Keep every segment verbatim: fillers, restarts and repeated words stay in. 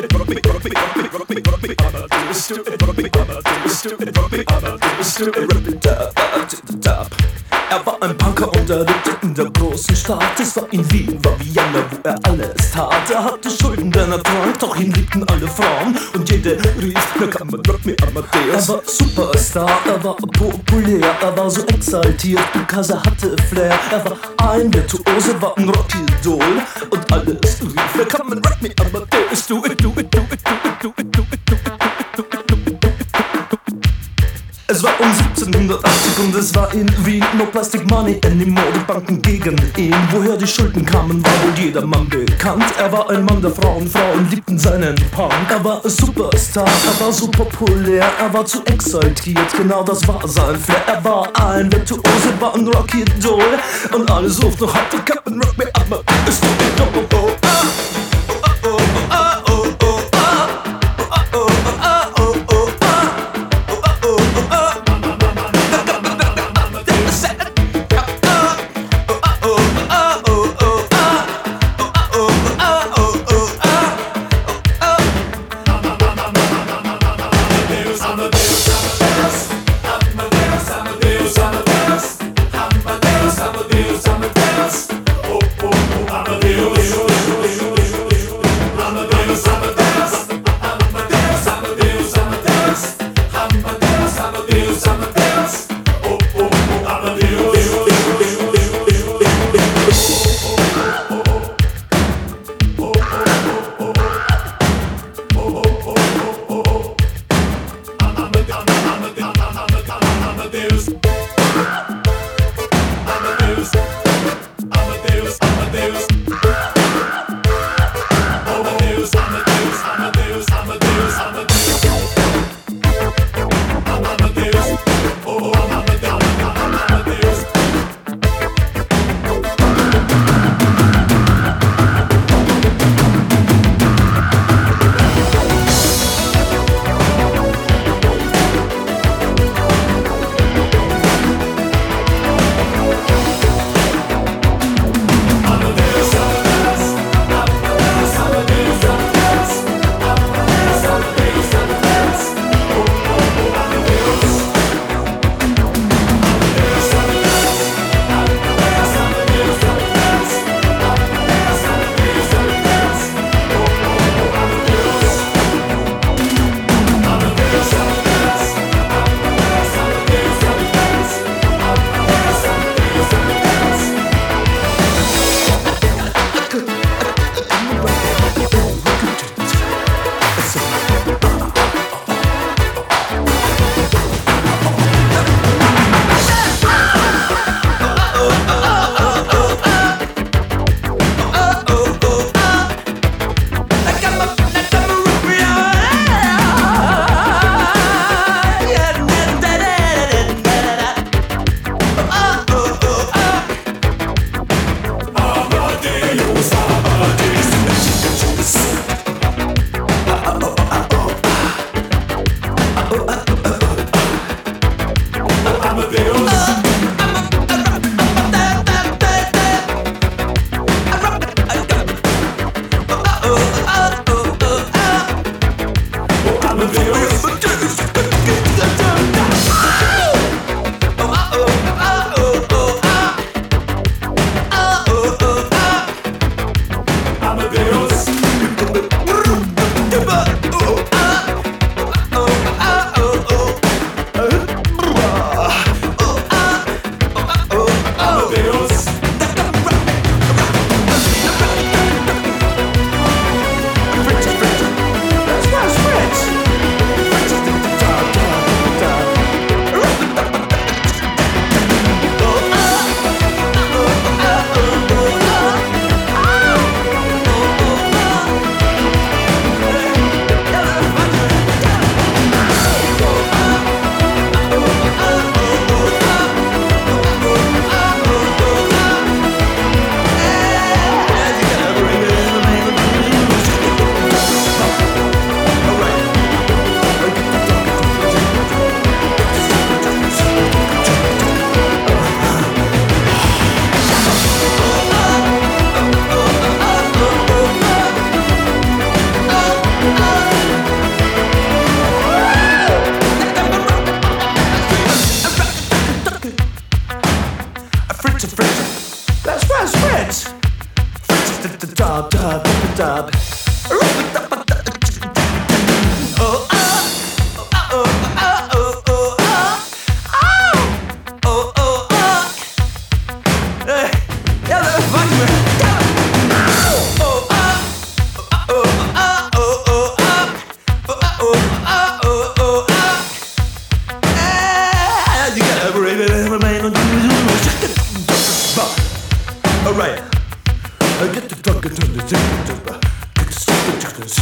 Er war ein Punker und er lebte in der großen Stadt. Es war in Wien, war Vienna, wo er alles tat. Er hatte Schulden, denn er trank, doch ihn liebten alle Frauen. Und jede rief, na kann man rock me Amadeus. Er war Superstar, er war populär, er war so exaltiert, because er hatte Flair. Er war ein Virtuose, war ein Rockidol. Und alles rief, na kann man rock me Amadeus. Do it, do it, do it, do it, do it, do it, do it, do it, do it, do it, do it. Es war um siebzehnhundertachtzig und es war in Wien. No plastic money anymore, die Banken gegen ihn. Woher die Schulden kamen, war wohl jedermann bekannt. Er war ein Mann der Frauen, Frauen liebten seinen Punk. Er war ein Superstar, er war so populär, er war zu exaltiert, genau das war sein Flair. Er war ein Virtuose, war ein Rockidol. Und alle suchten noch heute, Captain Rock me up, ist du oh, oh, oh, ah. Amadeus, Amadeus, Amadeus, oh, oh, oh, Amadeus.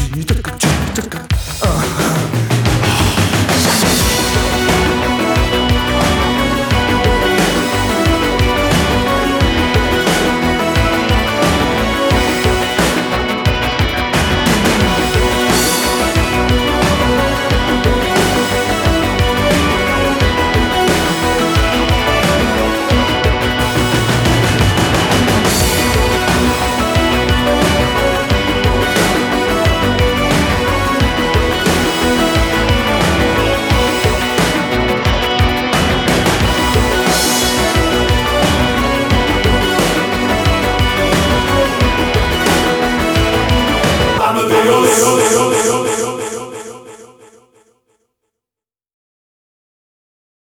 Aha.